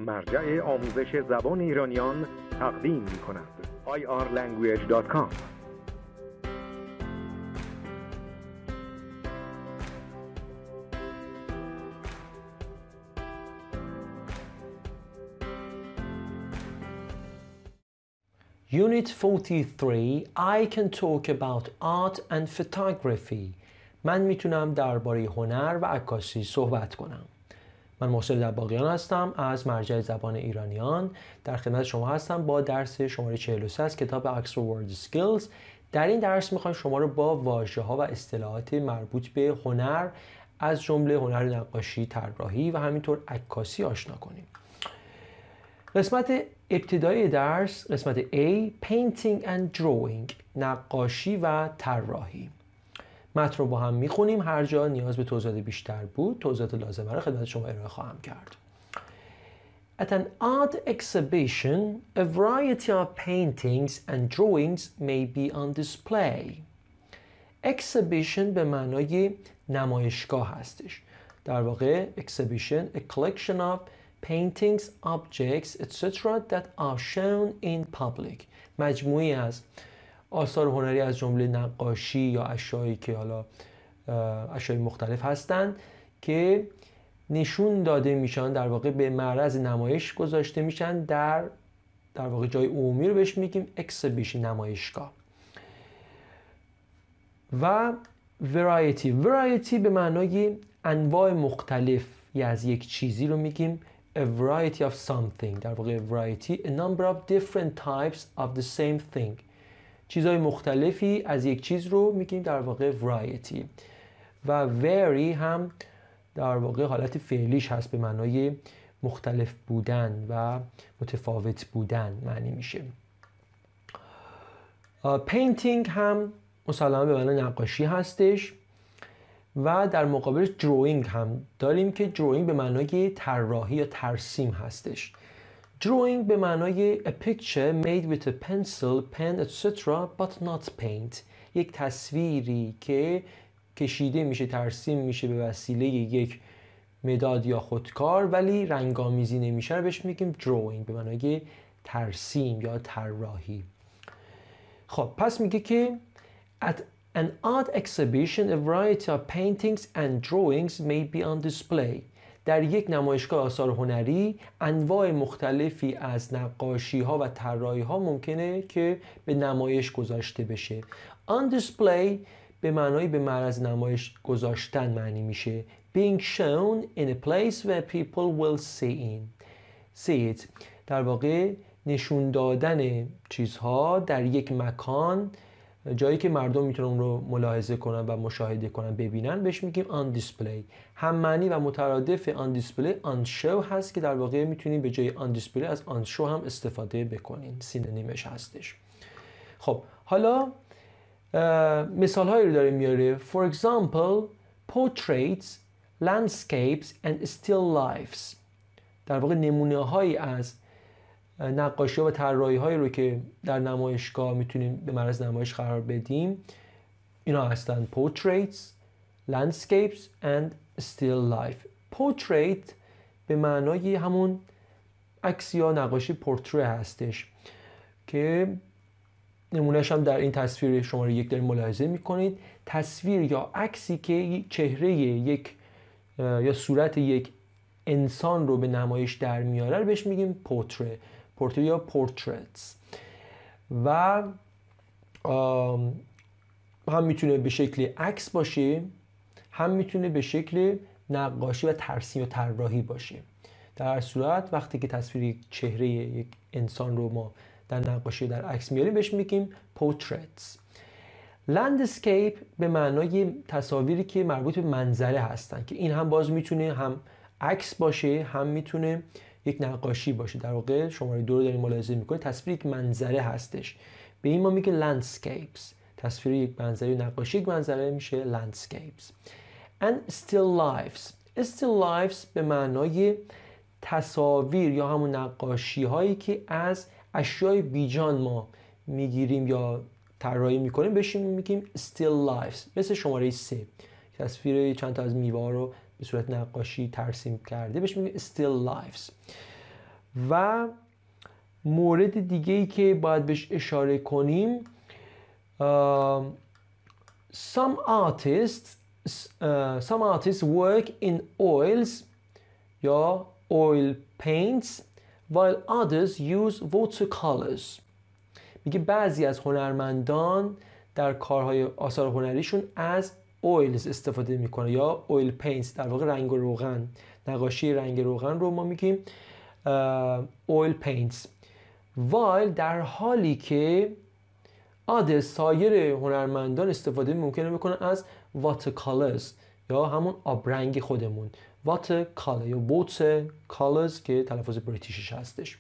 مرجع آموزش زبان ایرانیان تقدیم می‌کند. irlanguage.com. Unit 43 I can talk about art and photography. من میتونم درباره هنر و عکاسی صحبت کنم. من محسن دباغیان هستم از مرجع زبان ایرانیان. در خدمت شما هستم با درس شماره 43 از کتاب Oxford Word Skills. در این درس میخوایم شما رو با واژه‌ها و اصطلاحات مربوط به هنر از جمله هنر نقاشی، طراحی و همینطور عکاسی آشنا کنیم. قسمت ابتدایی درس، قسمت A Painting and Drawing، نقاشی و طراحی. متن رو با هم میخونیم. هر جا نیاز به توضیحات بیشتر بود، توضیحات لازمه رو خدمت شما ارائه خواهم کرد. At an art exhibition, a variety of paintings and drawings may be on display. Exhibition به معنای نمایشگاه هستش. در واقع exhibition, a collection of paintings, objects, etc. that are shown in public. مجموعی از آثار هنری از جمله نقاشی یا اشیایی که حالا اشیای مختلف هستند که نشون داده میشن، در واقع به معرض نمایش گذاشته میشن در واقع جای عمومی رو بهش میگیم exhibition، نمایشگاه. و variety به معنای انواع مختلفی از یک چیزی رو میگیم a variety of something. در واقع variety a number of different types of the same thing. چیزهای مختلفی از یک چیز رو میگیم در واقع variety. و vary هم در واقع حالت فعلیش هست، به معنای مختلف بودن و متفاوت بودن معنی میشه. painting هم مسلماً به معنای نقاشی هستش و در مقابلش drawing هم داریم که drawing به معنای طراحی یا ترسیم هستش. drawing به معنای a picture made with a pencil, pen, etc. but not paint. یک تصویری که کشیده میشه، ترسیم میشه به وسیله یک مداد یا خودکار ولی رنگامیزی نمیشه رو بهش میگیم drawing، به معنای ترسیم یا طراحی. خب پس میگه که at an art exhibition a variety of paintings and drawings may be on display. در یک نمایشگاه آثار هنری انواع مختلفی از نقاشی ها و طراحی ها ممکنه که به نمایش گذاشته بشه. On display به معنای به معرض نمایش گذاشتن معنی میشه. Being shown in a place where people will see it. در واقع نشون دادن چیزها در یک مکان، جایی که مردم میتونن اون رو ملاحظه کنن و مشاهده کنن، ببینن، بهش میگیم on display. هم معنی و مترادف on display on show هست که در واقع میتونیم به جای on display از on show هم استفاده بکنین، سینونیمش هستش. خب حالا مثال هایی رو داره میاره. For example portraits, landscapes and still lifes. در واقع نمونه هایی از نقاشی و طراحی هایی رو که در نمایشگاه میتونیم به معرض نمایش قرار بدیم اینا هستن portraits, landscapes and still life. portrait به معنای همون عکس یا نقاشی پورتره هستش که نمونهش هم در این تصویر شماره 1 دارید ملاحظه میکنید. تصویر یا عکسی که چهره یک یا صورت یک انسان رو به نمایش در میاره رو بهش میگیم پورتره یا پورتریتس. و هم میتونه به شکل عکس باشه، هم میتونه به شکل نقاشی و ترسیم و طراحی باشه. در هر صورت وقتی که تصویر یک چهره یک انسان رو ما در نقاشی در عکس میاریم بهش میگیم پورتریتس. لندسکیپ به معنای تصاویری که مربوط به منظره هستن که این هم باز میتونه هم عکس باشه، هم میتونه یک نقاشی باشه. در واقع شماره 2 رو داریم ملاحظه میکنید، تصویر یک منظره هستش، به این ما میگه landscapes. تصویر یک منظره، نقاشی یک منظره میشه landscapes. and still lifes به معنای تصاویر یا همون نقاشی هایی که از اشیای بیجان ما میگیریم یا طراحی میکنیم بهش میگیم still lifes. مثل شماره 3 تصویر چند تا از میوه رو به صورت نقاشی ترسیم کرده بهش میگیم still lifes. و مورد دیگه ای که باید بهش اشاره کنیم some artists work in oils یا oil paints while others use watercolors. میگه بعضی از هنرمندان در کارهای آثار هنریشون از اویلز استفاده میکنه یا اویل پینتس، در واقع رنگ و روغن، نقاشی رنگ روغن رو ما میگیم اویل پینتس. while در حالی که سایر هنرمندان استفاده ممکنه بکنن از watercolors یا همون آبرنگ خودمون، watercolor یا watercolors که تلفظ بریتیشش هستش.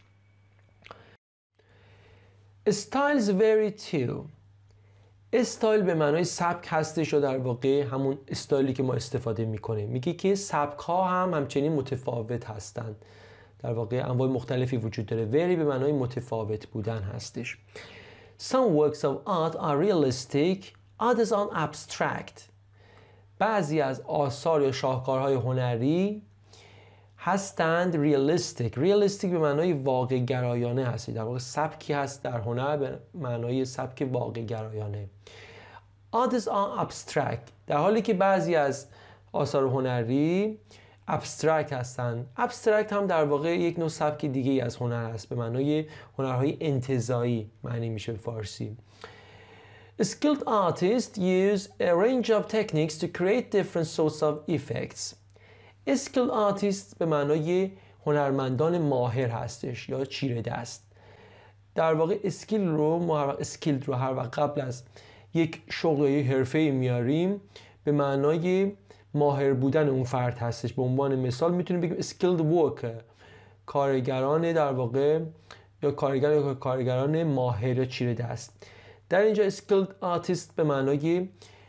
styles vary too. استایل به معنای سبک هستش و در واقع همون استایلی که ما استفاده میکنیم. میگه که سبک ها هم همچنین متفاوت هستند. در واقع انواع مختلفی وجود داره. vary به معنای متفاوت بودن هستش. Some works of art are realistic, others are abstract. بعضی از آثار یا شاهکارهای هنری هستند realistic. realistic به معنای واقع گرایانه هست. در واقع سبکی هست در هنر به معنای سبک واقع گرایانه. Others are abstract. در حالی که بعضی از آثار هنری abstract هستند. abstract هم در واقع یک نوع سبک دیگه از هنر هست، به معنای هنرهای انتزاعی معنی میشه به فارسی. Skilled artists use a range of techniques to create different sorts of effects. Skilled artists به معنای هنرمندان ماهر هستش یا چیره دست. در واقع اسکیل رو هر وقت قبل از یک شغل یا حرفه‌ای میاریم به معنای ماهر بودن اون فرد هستش. به عنوان مثال میتونیم بگیم skilled worker، کارگران در واقع یا کارگران ماهر یا چیره دست. در اینجا skilled artist به معنای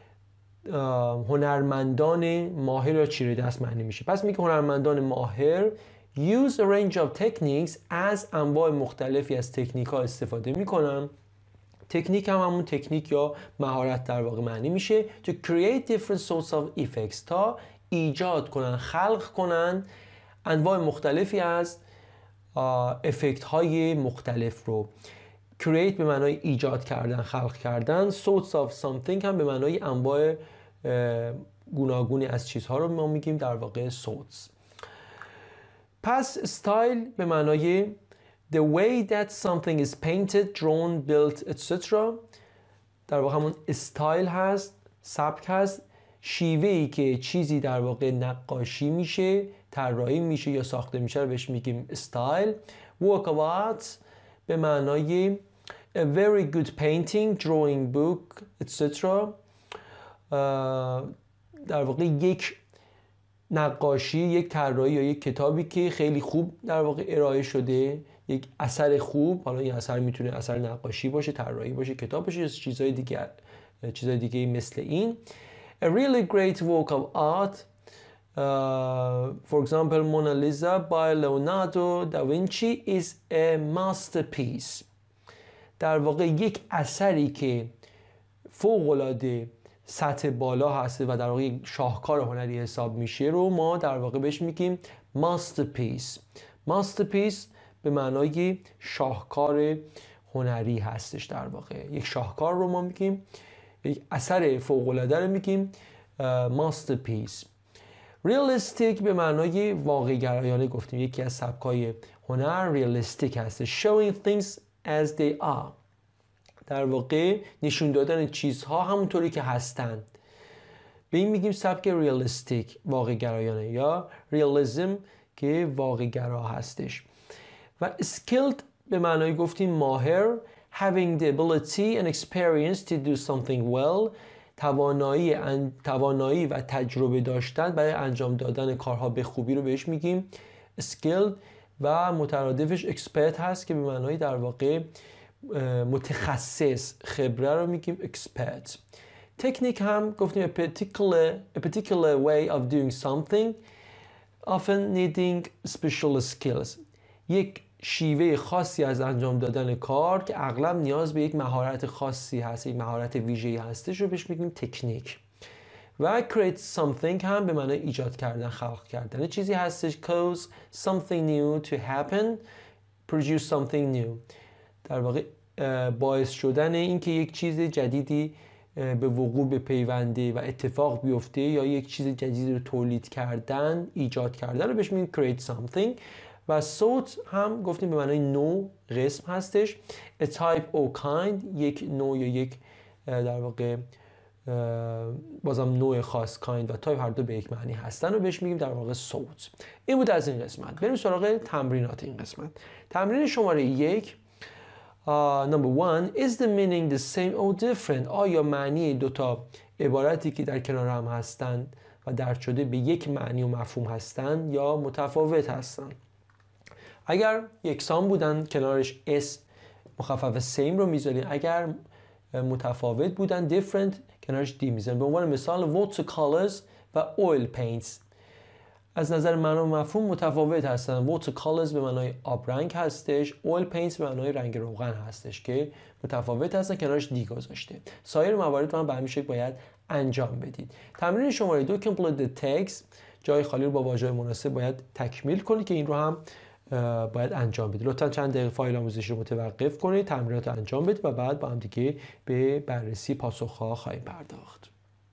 هنرمندان ماهر یا چیره دست معنی میشه. پس میگه هنرمندان ماهر use a range of techniques، از انواع مختلفی از تکنیک ها استفاده میکنن. تکنیک هم همون تکنیک یا مهارت در واقع معنی میشه. to create different sorts of effects، تا ایجاد کنن، خلق کنن انواع مختلفی از افکت های مختلف رو. create به معنای ایجاد کردن، خلق کردن. sorts of something هم به معنای انواع گوناگونی از چیزها رو ما میگیم در واقع sorts. پس style به معنای the way that something is painted, drawn, built, etc. در واقع همون استایل هست، سبک هست، شیوهی که چیزی در واقع نقاشی میشه، طراحی میشه یا ساخته میشه رو بهش میگیم استایل. work of art به معنای a very good painting, drawing, book, etc. در واقع یک نقاشی، یک طراحی یا یک کتابی که خیلی خوب در واقع ارائه شده، یک اثر خوب. حالا این اثر میتونه اثر نقاشی باشه، طراحی باشه، کتاب باشه یا چیزهای دیگه مثل این. A really great work of art, for example, Mona Lisa by Leonardo da Vinci is a masterpiece. در واقع یک اثری که فوق‌العاده سطح بالا هسته و در واقع یک شاهکار هنری حساب میشه رو ما در واقع بهش میگیم masterpiece. masterpiece به معنای شاهکار هنری هستش. در واقع یک شاهکار رو ما میگیم، یک اثر فوق‌العاده رو میگیم masterpiece. realistic به معنای واقع گرایانه گفتیم. یکی از سبک‌های هنر realistic هستش. showing things as they are، در واقع نشون دادن چیزها همونطوری که هستند. به این میگیم سبک ریالیستیک، واقع گرایانه، یا ریالیزم که واقع گرا هستش. و skilled به معنای گفتیم ماهر، having the ability and experience to do something well، توانایی و تجربه داشتن برای انجام دادن کارها به خوبی رو بهش میگیم skilled. و مترادفش expert هست که به معنای در واقع متخصص، خبره رو میگیم expert. تکنیک هم گفتیم a particular way of doing something often needing special skills، یک شیوه خاصی از انجام دادن کار که اغلب نیاز به یک مهارت خاصی هست، یک مهارت ویژه‌ای هستش رو بهش میگیم تکنیک. و create something هم به معنای ایجاد کردن، خلق کردن چیزی هستش. cause something new to happen، produce something new. در واقع باعث شدن اینکه یک چیز جدیدی به وقوع بپیونده و اتفاق بیفته یا یک چیز جدیدی رو تولید کردن، ایجاد کردن رو بهش میگیم create something. و صوت هم گفتیم به معنای نوع، قسم هستش. a type or kind، یک نوع یا یک در واقع بازم نوع خاص، kind و type هر دو به یک معنی هستن و بهش میگیم در واقع صوت. این بود از این قسمت. بریم سراغ تمرینات این قسمت. تمرین شماره 1 number 1 is the meaning the same or different؟ آیا معنی دوتا عبارتی که در کنار هم هستند و درج شده به یک معنی و مفهوم هستند یا متفاوت هستند؟ اگر یکسان بودن کنارش s مخفف same رو میذاریم، اگر متفاوت بودن different کنارش d میذاریم. به عنوان مثال watercolors و oil paints از نظر معنا و مفهوم متفاوت هستن. watercolors به معنای آبرنگ هستش، oil paints به معنای رنگ روغن هستش که متفاوت هستن، کنارش دی گذاشته. سایر موارد رو به همین شکل باید انجام بدید. تمرین شماره 2 complete the text، جای خالی رو با واژه مناسب باید تکمیل کنید که این رو هم باید انجام بدید. لطفا چند دقیقه فایل آموزشی رو متوقف کنید، تمرینات رو انجام بدید و بعد با هم دیگه به بررسی پاسخ‌ها خواهیم پرداخت.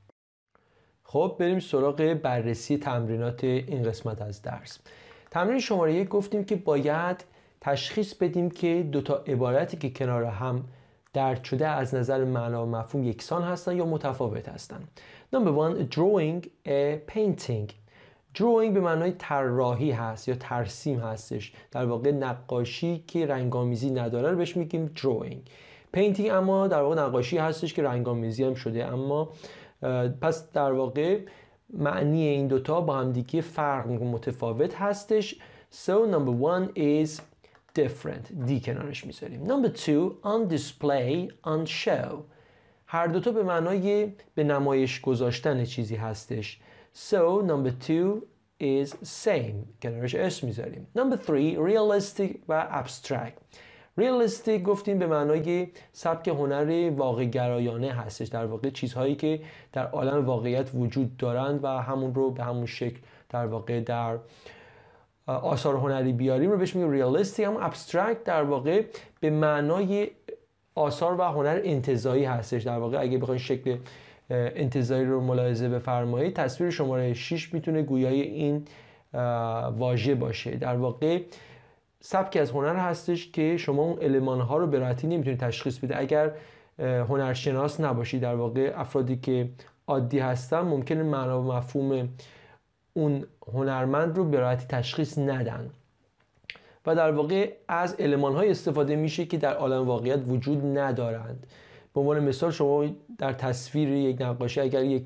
خب بریم سراغ بررسی تمرینات این قسمت از درس. تمرین شماره 1 گفتیم که باید تشخیص بدیم که دوتا عبارتی که کنار هم درج شده از نظر معنا و مفهوم یکسان هستن یا متفاوت هستن. Number 1 drawing a painting. drawing به معنای طراحی هست یا ترسیم هستش، در واقع نقاشی که رنگامیزی نداره رو بهش میگیم drawing. painting اما در واقع نقاشی هستش که رنگامیزی هم شده، اما پس در واقع معنی این دوتا با هم دیگه فرق متفاوت هستش. So number 1 is different، دی کنارش میذاریم. Number 2 on display on show، هر دوتا به معنای به نمایش گذاشتن چیزی هستش. So number 2 is same، کنارش اس میذاریم. Number 3 realistic و abstract. realistic گفتیم به معنای سبک هنر واقع گرایانه هستش، در واقع چیزهایی که در عالم واقعیت وجود دارند و همون رو به همون شکل در واقع در آثار هنری بیاریم رو بهش میگیم realistic. هم abstract در واقع به معنای آثار و هنر انتزاعی هستش، در واقع اگه بخواید شکل انتزاعی رو ملاحظه بفرمایید، تصویر شماره 6 میتونه گویای این واژه باشه. در واقع سبکی از هنر هستش که شما اون المان‌ها رو به راحتی نمیتونید تشخیص بده اگر هنرشناس نباشید. در واقع افرادی که عادی هستن ممکنه معنا و مفهوم اون هنرمند رو به راحتی تشخیص ندن و در واقع از المان‌های استفاده میشه که در عالم واقعیت وجود ندارند. به عنوان مثال شما در تصویر یک نقاشی اگر یک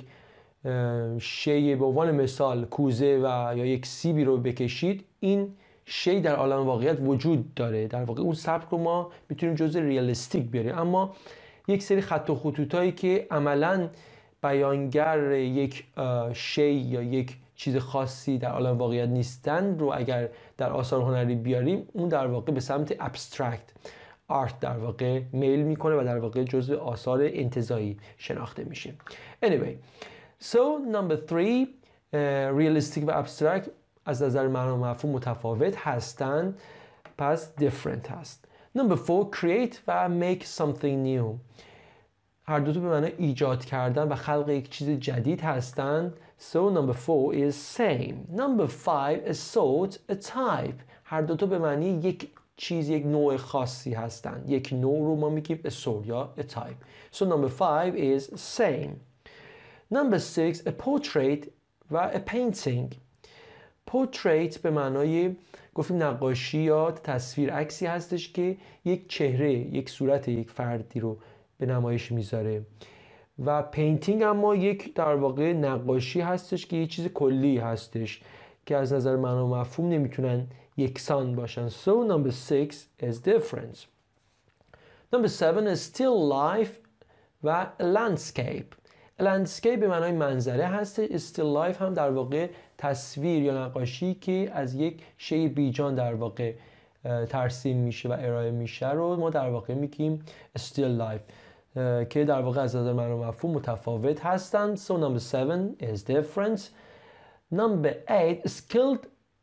شی به عنوان مثال کوزه و یا یک سیبی رو بکشید، این شی در عالم واقعیت وجود داره، در واقع اون سبک رو ما میتونیم جزء ریالیستیک بیاریم. اما یک سری خط و خطوطایی که عملاً بیانگر یک شی یا یک چیز خاصی در عالم واقعیت نیستن رو اگر در آثار هنری بیاریم، اون در واقع به سمت ابسترکت آرت در واقع میل میکنه و در واقع جزء آثار انتزاعی شناخته میشه. Anyway, so number 3 realistic و abstract از نظر معنا و مفهوم متفاوت هستند، پس different هست. Number 4 create و make something new، هر دو به معنی ایجاد کردن و خلق یک چیز جدید هستند. So number 4 is same. Number 5 a sort a type، هر دو به معنی یک چیز، یک نوع خاصی هستند. یک نوع رو ما میگیم a sort یا a type. So number 5 is same. Number 6 a portrait و a painting. portrait به معنای گفتیم نقاشی یا تصویر، عکسی هستش که یک چهره، یک صورت یک فردی رو به نمایش میذاره و پینتینگ اما یک در واقع نقاشی هستش که یک چیز کلی هستش که از نظر معنا و مفهوم نمیتونن یکسان باشن. So number 6 is different. Number 7 is still life و landscape. landscape به معنای منظره هست. still life هم در واقع تصویر یا نقاشی که از یک شی بیجان در واقع ترسیم میشه و ارائه میشه رو ما در واقع میگیم still life که در واقع از نظر معنا و مفهوم متفاوت هستند. So number 7 is different. Number 8 skilled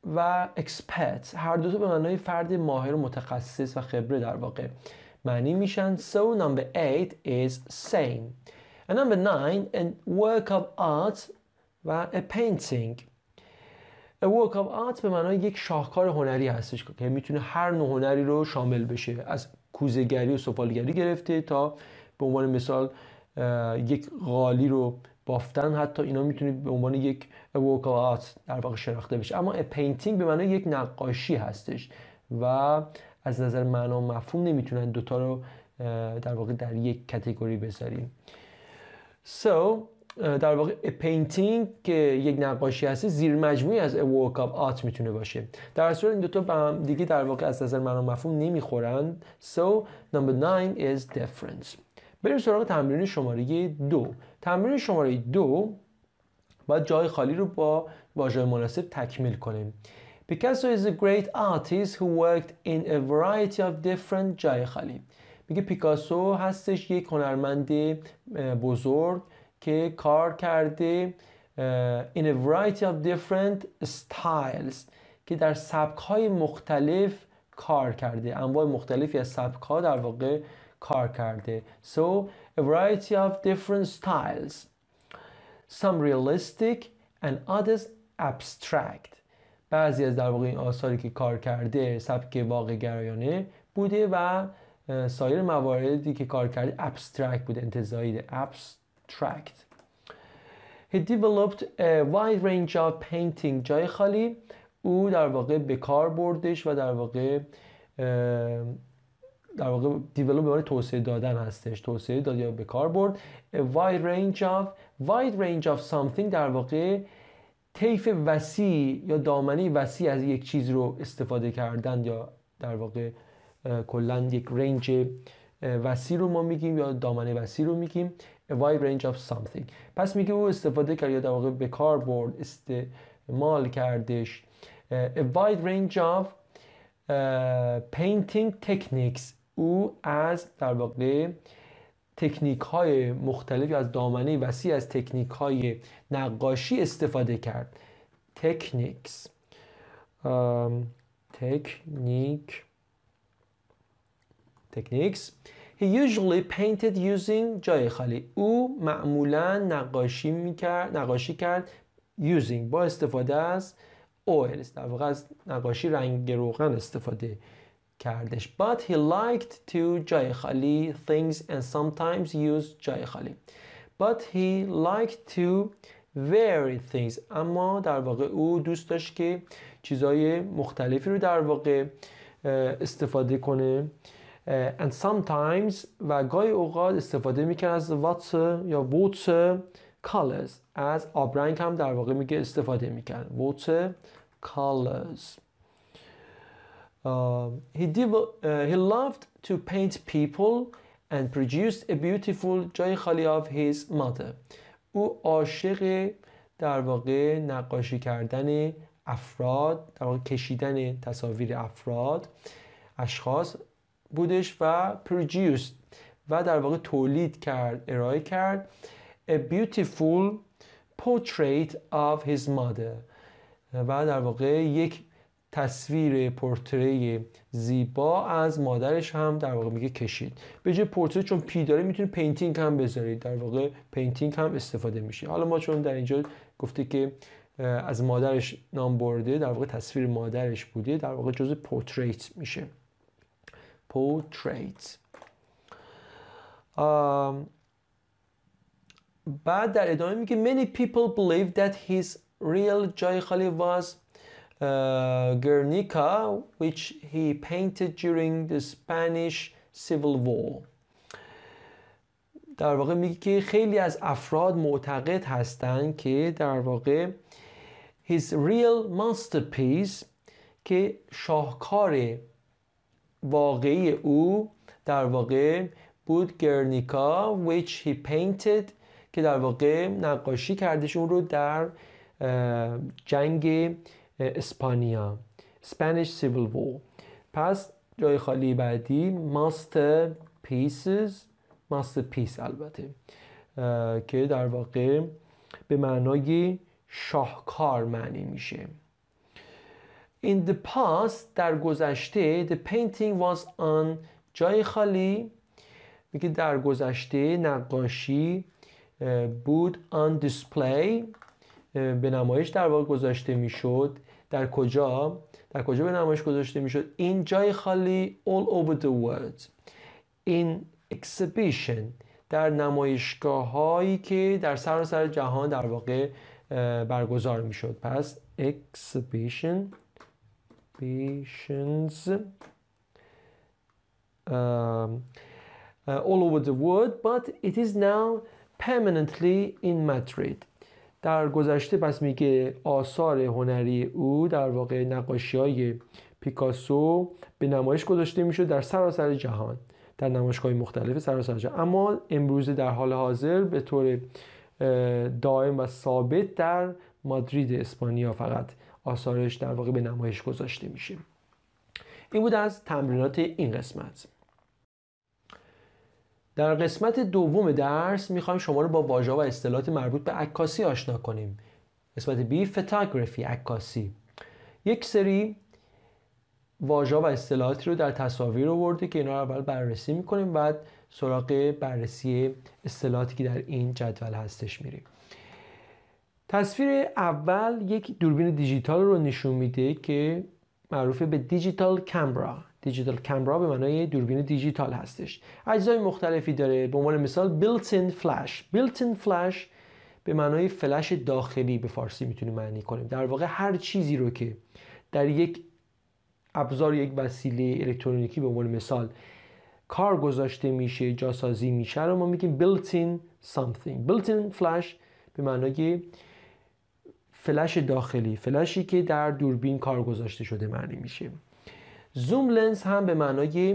و expert هر دو تا به معنای فرد ماهر و متخصص و خبره در واقع معنی میشن. So number 8 is same. And number 9 a work of art و a painting. A work of art به معنای یک شاهکار هنری هستش که میتونه هر نوع هنری رو شامل بشه، از کوزه‌گری و سفالگری گرفته تا به عنوان مثال یک قالی رو بافتن، حتی اینا میتونه به عنوان یک work of art در واقع شناخته بشه. اما a painting به معنای یک نقاشی هستش و از نظر معنا و مفهوم نمیتونن دوتا رو در واقع در یک کاتگوری بذاریم. So در واقع a painting که یک نقاشی هست زیر مجموعی از a work of art میتونه باشه. در صورت این دوتا با هم دیگه در واقع از نظر معنا و مفهوم نمیخورن. So number 9 is different. بریم سراغ تمرین شماره 2. تمرین شماره 2 باید جای خالی رو با واژه مناسب تکمیل کنیم. Picasso is a great artist who worked in a variety of different جای خالی. میگه پیکاسو هستش یک هنرمند بزرگ که کار کرده in a variety of different styles که در سبک‌های مختلف کار کرده، انواع مختلفی از سبک‌ها در واقع کار کرده. So a variety of different styles, some realistic and others abstract. بعضی از در واقع این آثاری که کار کرده سبک واقع گرایانه بوده و سایر مواردی که کار کرده abstract بوده، انتزاعی، abstract. He developed a wide range of painting. جای خالی او در واقع به کار بردش و در واقع develop به معنی توسعه دادن هستش، توسعه داد یا به کار برد. A wide range of something در واقع طیف وسیع یا دامنه وسیع از یک چیز رو استفاده کردن یا در واقع کلاً یک رنج وسیع رو ما میگیم یا دامنه وسیع رو میگیم. A wide range of something. پس میگه او استفاده کرد یا در واقع به کار برد، استعمال کردش. A wide range of painting techniques. او از در واقع تکنیک های مختلفی از دامنه وسیع از تکنیک های نقاشی استفاده کرد. techniques. techniques. He usually painted using جای خالی. او معمولا نقاشی کرد using با استفاده از oils، در واقع از نقاشی رنگ روغن استفاده کردش. But he liked to جای خالی things and sometimes used جای خالی. But he liked to vary things. اما در واقع او دوست داشت که چیزهای مختلفی رو در واقع استفاده کنه. And sometimes و گاهی اوقات استفاده میکنه از water یا water colors. از آبرنگ هم در واقع میگه استفاده میکنه. water colors. He loved to paint people and produced a beautiful جای خالی of his mother. او عاشق در واقع نقاشی کردن افراد، در واقع کشیدن تصاویر افراد، اشخاص بودش و produced و در واقع تولید کرد، ارائه کرد a beautiful portrait of his mother و در واقع یک تصویر پورتری زیبا از مادرش هم در واقع میگه کشید. به جای پورتری چون پی داره میتونه پینتینگ هم بذارید، در واقع پینتینگ هم استفاده میشه. حالا ما چون در اینجا گفته که از مادرش نام برده، در واقع تصویر مادرش بوده، در واقع جزء پورتریت میشه. portrait. بعد در ادامه میگه many people believe that his real جای خالی was Guernica which he painted during the Spanish Civil War. در واقع میگه که خیلی از افراد معتقد هستند که در واقع his real masterpiece که شاهکار واقعی او در واقع بود گرنیکا which he painted که در واقع نقاشی کردش اون رو در جنگ اسپانیا Spanish Civil War. پس جای خالی بعدی masterpiece البته که در واقع به معنای شاهکار معنی میشه. In the past در گذشته the painting was on جای خالی، میگه در گذشته نقاشی بود on display به نمایش در واقع گذاشته میشد. در کجا به نمایش گذاشته میشد؟ این جای خالی all over the world. in exhibition در نمایشگاه هایی که در سراسر جهان در واقع برگزار میشد. پس exhibitions all over the world but it is now permanently in Madrid. در گذشته پس میگه آثار هنری او در واقع نقاشی‌های پیکاسو به نمایش گذاشته میشد در سراسر جهان، در نمایشگاه‌های مختلف سراسر جهان، اما امروز در حال حاضر به طور دائم و ثابت در مادرید اسپانیا فقط آثارش در واقع به نمایش گذاشته میشه. این بود از تمرینات این قسمت. در قسمت دوم درس میخوایم شما رو با واژه‌ها و اصطلاحات مربوط به عکاسی آشنا کنیم. قسمت B فوتوگرافی، عکاسی. یک سری واژه‌ها و اصطلاحاتی رو در تصاویر آورده که اینا رو اول بررسی میکنیم، بعد سراغ بررسی اصطلاحاتی که در این جدول هستش میریم. تصویر اول یک دوربین دیجیتال رو نشون میده که معروف به دیجیتال کامرا. دیجیتال کامرا به معنای دوربین دیجیتال هستش. اجزای مختلفی داره. به عنوان مثال بیلت این فلش. بیلت این فلش به معنای فلش داخلی به فارسی میتونیم معنی کنیم. در واقع هر چیزی رو که در یک ابزار، یک وسیله الکترونیکی به عنوان مثال کار گذاشته میشه، جاسازی میشه رو ما میگیم built in something. built in فلش به معنای فلش داخلی، فلشی که در دوربین کار گذاشته شده معنی میشه. زوم لنز هم به معنای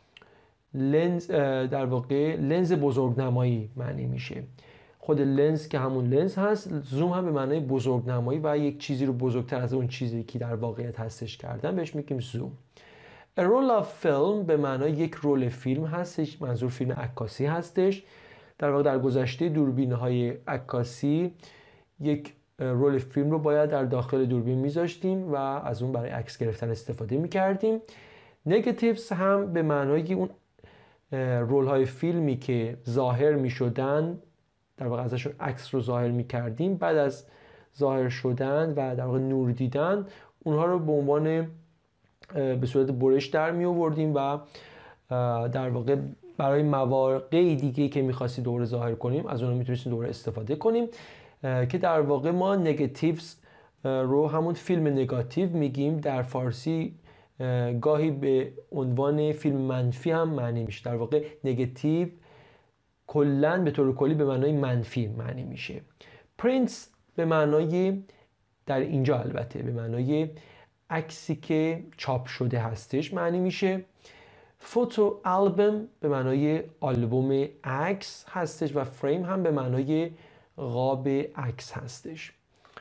لنز، در واقع لنز بزرگنمایی معنی میشه. خود لنز که همون لنز هست، زوم هم به معنای بزرگنمایی و یک چیزی رو بزرگتر از اون چیزی که در واقعیت هستش کردن بهش میگیم زوم. A roll of film به معنای یک رول فیلم هستش، منظور فیلم عکاسی هستش. در واقع در گذشته دوربین‌های عکاسی یک رول فیلم رو باید در داخل دوربین میذاشتیم و از اون برای عکس گرفتن استفاده میکردیم. نگاتیوز هم به معنای اون رول های فیلمی که ظاهر میشدن، در واقع ازشون عکس رو ظاهر میکردیم، بعد از ظاهر شدن و در واقع نور دیدن اونها رو به عنوان به صورت برش در می آوردیم و در واقع برای مواقع دیگه که میخواستیم دوباره ظاهر کنیم از اونها میتونستیم دوباره استفاده کنیم، که در واقع ما نگاتیوز رو همون فیلم نگاتیو میگیم. در فارسی گاهی به عنوان فیلم منفی هم معنی میشه. در واقع نگاتیو کلاً به طور کلی به معنای منفی معنی میشه. پرینتس به معنای، در اینجا البته به معنای عکسی که چاپ شده هستش معنی میشه. فوتو آلبوم به معنای آلبوم عکس هستش و فریم هم به معنای قاب عکس هستش.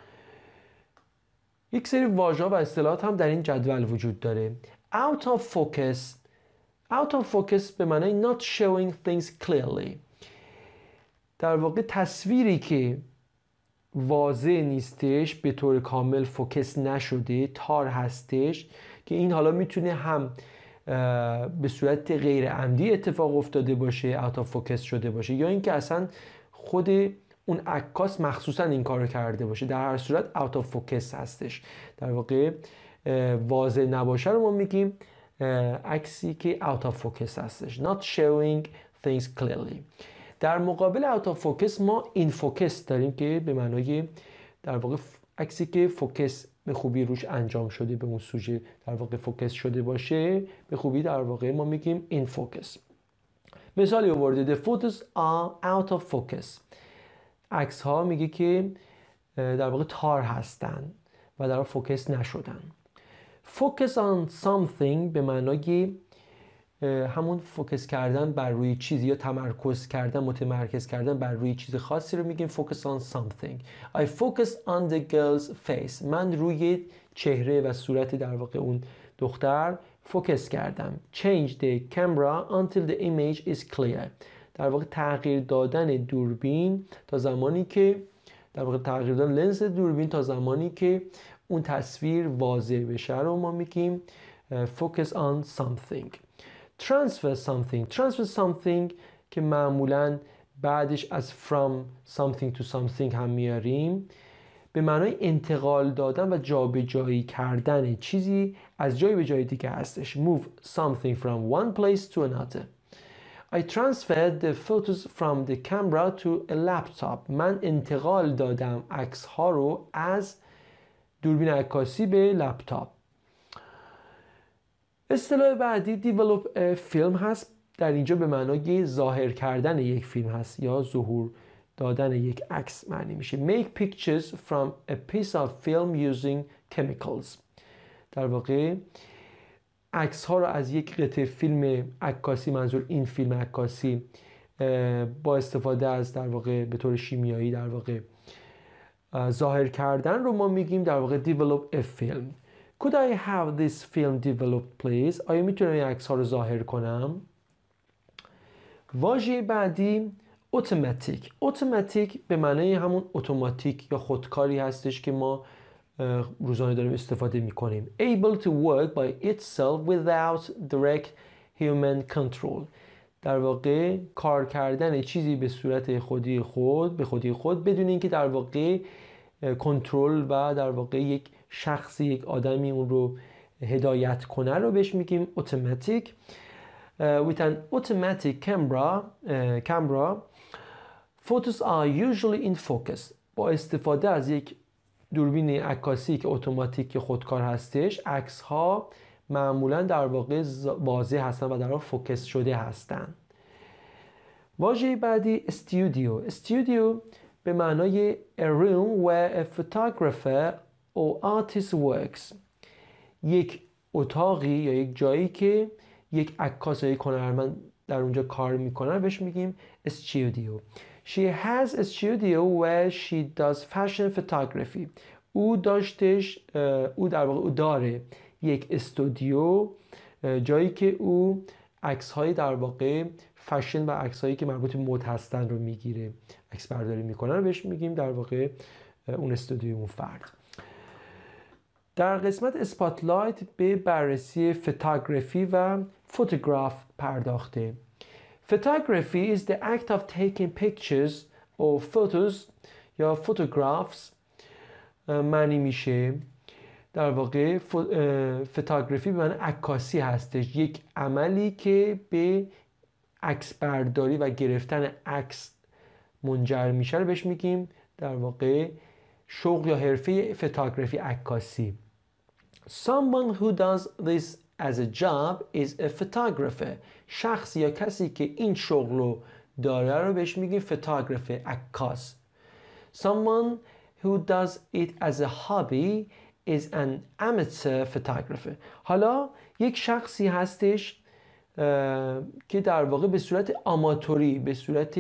یک سری واژه‌ها و اصطلاحات هم در این جدول وجود داره. out of focus. out of focus به معنای not showing things clearly. در واقع تصویری که واضح نیستش، به طور کامل فوکس نشده، تار هستش، که این حالا میتونه هم به صورت غیر عمدی اتفاق افتاده باشه، out of focus شده باشه، یا اینکه اصلا خود اون عکاس مخصوصا این کارو کرده باشه. در هر صورت out of focus هستش. در واقع واضح نباشه رو ما میگیم عکسی که out of focus هستش. not showing things clearly. در مقابل out of focus ما in focus داریم که به معنای در واقع عکسی که فوکس به خوبی روش انجام شده، به اون سوژه در واقع فوکس شده باشه به خوبی، در واقع ما میگیم in focus. مثالی آورده: the photos are out of focus. عکس ها میگه که در واقع تار هستن و در واقع فوکس نشدن. focus on something به معنای همون فوکس کردن بر روی چیزی یا تمرکز کردن، متمرکز کردن بر روی چیز خاصی رو میگیم focus on something. I focus on the girl's face. من روی چهره و صورت در واقع اون دختر فوکس کردم. Change the camera until the image is clear. در واقع تغییر دادن دوربین تا زمانی که در واقع تغییر دادن لنز دوربین تا زمانی که اون تصویر واضح بشه رو ما میگیم focus on something. transfer something که معمولاً بعدش از from something to something هم میاریم، به معنای انتقال دادن و جابجایی کردن چیزی از جای به جای دیگه هستش. move something from one place to another. I transferred the photos from the camera to a laptop. من انتقال دادم عکس ها رو از دوربین عکاسی به لپتاپ. اصطلاح بعدی develop a film هست. در اینجا به معنای ظاهر کردن یک فیلم هست یا ظهور دادن یک عکس معنی میشه. make pictures from a piece of film using chemicals. در واقع عکس ها رو از یک قطعه فیلم عکاسی، منظور این فیلم عکاسی، با استفاده از در واقع به طور شیمیایی در واقع ظاهر کردن رو ما میگیم در واقع develop a film. could I have this film developed please؟ آیا میتونم این عکس ها رو ظاهر کنم؟ واژه بعدی automatic به معنای همون اتوماتیک یا خودکاری هستش که ما روزانه داریم استفاده میکنیم. able to work by itself without direct human control. در واقع کار کردن چیزی به صورت به خودی خود بدون اینکه در واقع کنترل و در واقع یک شخصی، یک آدمی اون رو هدایت کنه رو بهش میگیم automatic. with an automatic camera photos are usually in focus. با استفاده از یک دوربین عکاسی که اتوماتیک خودکار هستش، عکس ها معمولا در واقع واضح هستن و در واقع فوکس شده هستن. واژه بعدی استودیو به معنای a room where a photographer or artist works. یک اتاقی یا یک جایی که یک عکاس یا یک هنرمند در اونجا کار میکنن بهش میگیم استودیو. She has a studio where she does fashion photography. او داره یک استودیو، جایی که او عکس‌های در واقع فشن و عکس‌هایی که مربوط به مد هستن رو میگیره، عکس برداری میکنن رو بهش میگیم در واقع اون استودیو، اون فرد. در قسمت اسپاتلایت به بررسی فوتوگرافی و فوتوگراف پرداخته. Photography is the act of taking pictures or photos یا photographs معنی میشه. در واقع فوتوگرافی به معنی عکاسی هستش، یک عملی که به عکس برداری و گرفتن عکس منجر میشه رو بهش میگیم در واقع شغل یا حرفه فوتوگرافی، عکاسی. Someone who does this as a job is a photographer. شخص یا کسی که این شغل رو داره رو بهش میگیم فوتوگرافر، عکاس. Someone who does it as a hobby is an amateur photographer. حالا یک شخصی هستش که در واقع به صورت آماتوری، به صورت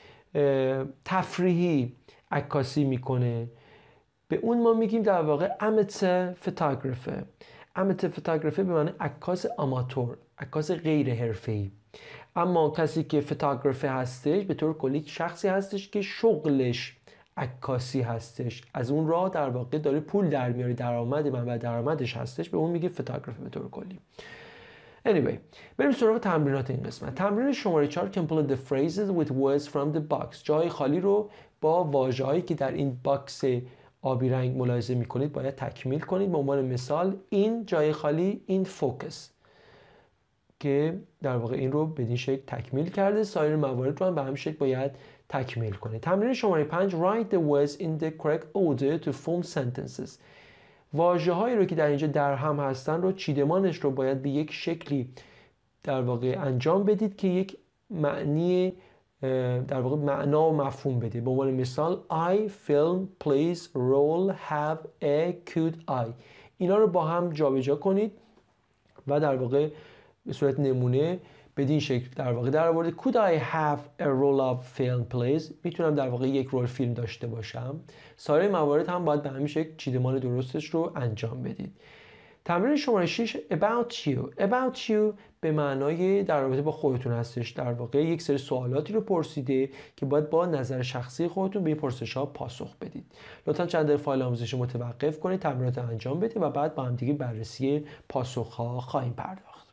تفریحی عکاسی میکنه، به اون ما میگیم در واقع amateur photographer. amateur photographer به معنی عکاس آماتور، عکاس غیر حرفه‌ای. اما کسی که فوتوگرافر هستش به طور کلی شخصی هستش که شغلش عکاسی هستش، از اون راه در واقع داره پول در میاره، منبع درآمدش هستش، به اون میگه فوتوگرافر به طور کلی. Anyway، بریم سراغ تمرینات این قسمت. تمرین شماره 4 complete the phrases with words from the box. جای خالی رو با واژه‌هایی که در این باکس آبی رنگ ملاحظه می‌کنید باید تکمیل کنید. به عنوان مثال این جای خالی، این فوکس که در واقع این رو بدین شکل تکمیل کرده، سایر موارد رو هم به همین شکل باید تکمیل کنید. تمرین شماره 5 write the words in the correct order to form sentences. واژه‌هایی رو که در اینجا در هم هستن رو چیدمانش رو باید به یک شکلی در واقع انجام بدید که یک معنی در واقع معنا و مفهوم بده. به عنوان مثال I, film, place, roll, have, a, could, I. اینا رو با هم جابجا کنید و در واقع به صورت نمونه بدین شکل در واقع در آورده could I have a roll of film please؟ میتونم در واقع یک رول فیلم داشته باشم. سایر موارد هم باید به همین شکل چیدمان درستش رو انجام بدید. تمرین شماره 6 about you به معنای در رابطه با خودتون هستش. در واقع یک سری سوالاتی رو پرسیده که باید با نظر شخصی خودتون به این پرسش‌ها پاسخ بدید. لطفاً چند دقیقه فایل آموزش رو متوقف کنید، تمرینات انجام بدید و بعد با هم دیگه بررسی پاسخ‌ها خواهیم پرداخت.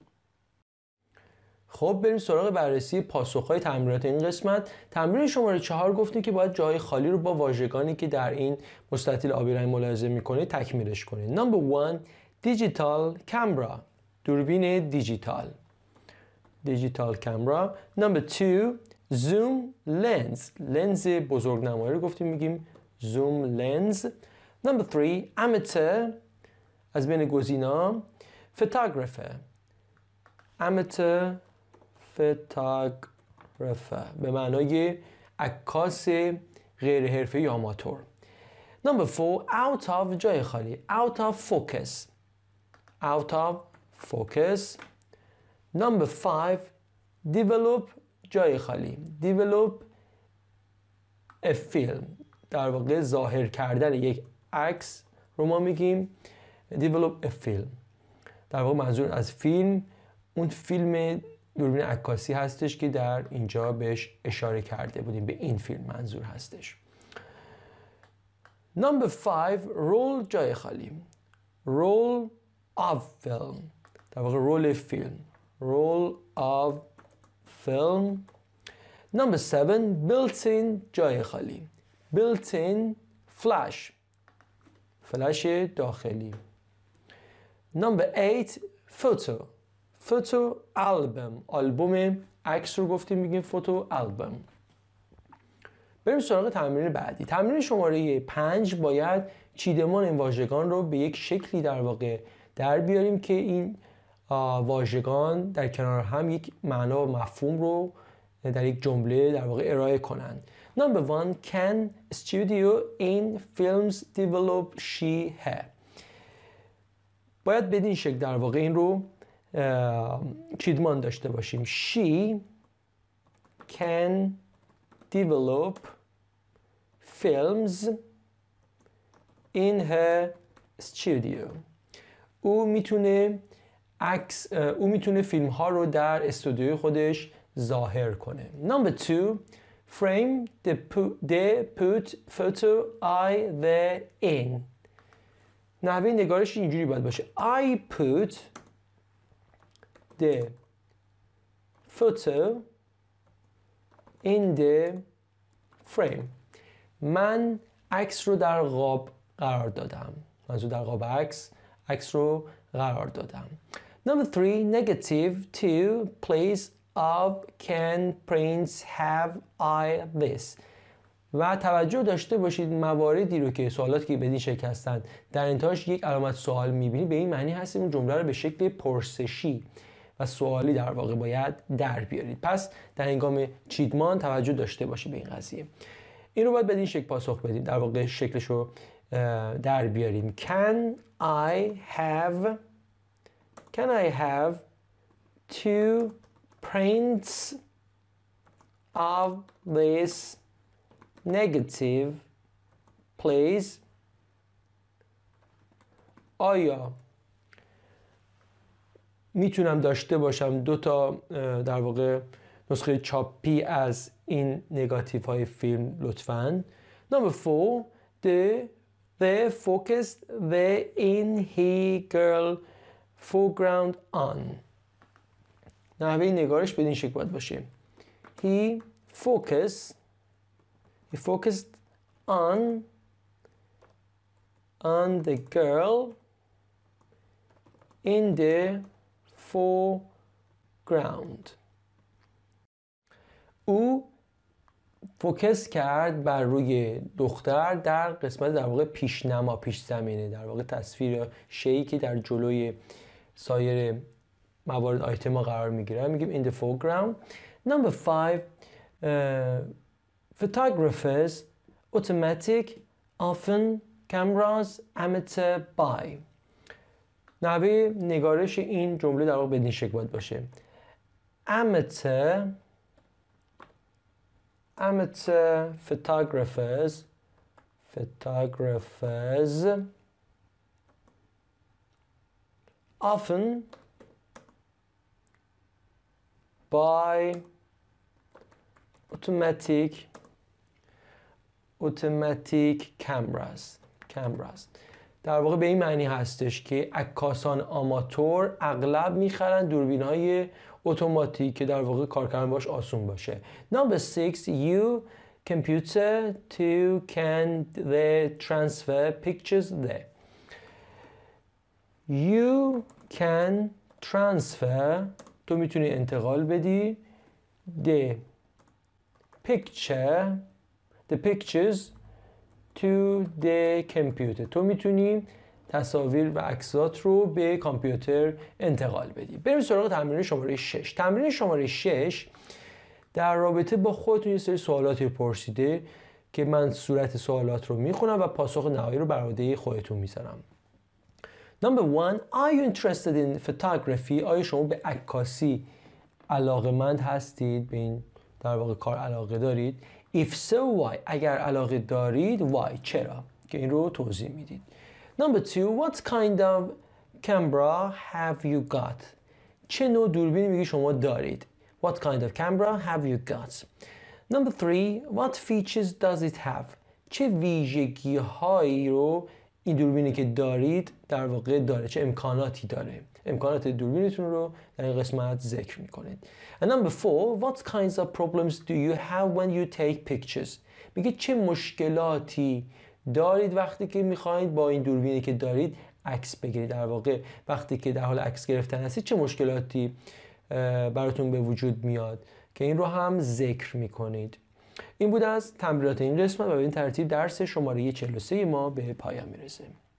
خب بریم سراغ بررسی پاسخ‌های تمرینات این قسمت. تمرین شماره 4 گفتیم که باید جای خالی رو با واژگانی که در این مستطیل آبی رنگ ملاحظه می‌کنید تکمیلش کنید. Number 1 دیجیتال کامرا، دوربین دیجیتال کامرا. Number 2 زوم لنز بزرگنمایی رو گفتیم میگیم زوم لنز. Number 3 amateur، از بین گزینا photographer، amateur photographer به معنای عکاس غیر حرفه‌ای یا آماتور. Number 4 out of جای خالی، out of focus. Number 5 develop جای خالی، develop a film، در واقع ظاهر کردن یک عکس رو ما میگیم develop a film. در واقع منظور از فیلم اون فیلم دوربین عکاسی هستش که در اینجا بهش اشاره کرده بودیم، به این فیلم منظور هستش. Number 5 رول جای خالی، role of film، در واقع رول فیلم، role of film. Number 7 built-in جای خالی، built-in flash داخلی. Number 8 photo album، آلبوم عکس رو گفتیم میگیم photo album. بریم سراغ تمرین بعدی. تمرین شماره 5 باید چیدمان این واژگان رو به یک شکلی در واقع در بیاریم که این واژگان در کنار هم یک معنا و مفهوم رو در یک جمله در واقع ارائه کنند. Number 1 can studio in films develop she her. باید بدین شکل در واقع این رو چیدمان داشته باشیم. She can develop films in her studio. او میتونه فیلم ها رو در استودیوی خودش ظاهر کنه. Number 2 frame the put photo either in. نحوه نگارش اینجوری باید باشه. I put the photo in the frame. من عکس رو در قاب قرار دادم. منظور در قاب عکس رو قرار دادم. Number 3 negative 2 place of can prints have I this. و توجه داشته باشید مواردی رو که سوالاتی که بدین شکل هستند در انتهاش یک علامت سوال میبینید، به این معنی هست این جمله رو به شکل پرسشی و سوالی در واقع باید در بیارید. پس در هنگام چیدمان توجه داشته باشید به این قضیه. این رو باید بدین شکل پاسخ بدید، در واقع شکلش رو در بیاریم. Can I have 2 prints of this negative please. آیا میتونم داشته باشم 2 تا در واقع نسخه چاپی از این نگاتیو های فیلم لطفاً. Number 4 the focused the in he girl foreground on. نحوه نگارش بدین شکل باید باشه. He focused on the girl in the foreground. او فوکس کرد بر روی دختر در قسمت در واقع پیش زمینه، در واقع تصویر شیئی که در جلوی سایر موارد آیتما قرار میگیره میگیم in the foreground. Number 5 photographers automatic often cameras amateur buy. نحوه نگارش این جمله در واقع بدین شکل باید باشه. amateur photographers often by automatic cameras. در واقع به این معنی هستش که عکاسان آماتور اغلب میخرن دوربین‌های اتوماتیک که در واقع کار کردن باش آسون باشه. Number 6, you computer to can they transfer pictures there. You can transfer، تو میتونی انتقال بدی the pictures to the computer. تو میتونی تصاویر و عکسات رو به کامپیوتر انتقال بدی. بریم سراغ تمرین شماره 6. تمرین شماره 6 در رابطه با خودتون یه سری سوالاتی پرسیده که من صورت سوالات رو میخونم و پاسخ نهایی رو بر عهده خودتون میذارم. Number 1, are you interested in photography؟ آیا شما به عکاسی علاقه‌مند هستید؟ به این در واقع کار علاقه دارید؟ If so, why؟ اگر علاقه دارید why؟ چرا؟ که این رو توضیح میدید. Number 2, what kind of camera have you got؟ چه نوع دوربینی میگی شما دارید؟ What kind of camera have you got؟ Number 3, what features does it have؟ چه ویژگی هایی رو این دوربینی که دارید در واقع داره؟ چه امکاناتی داره؟ امکانات دوربینتون رو در این قسمت ذکر میکنید. And number 4, what kinds of problems do you have when you take pictures؟ میگه چه مشکلاتی دارید وقتی که میخواید با این دوربینی که دارید عکس بگیرید؟ در واقع وقتی که در حال عکس گرفتن هستید چه مشکلاتی براتون به وجود میاد که این رو هم ذکر میکنید. این بود از تمرینات این قسمت و به این ترتیب درس شماره 43 ما به پایان میرسه.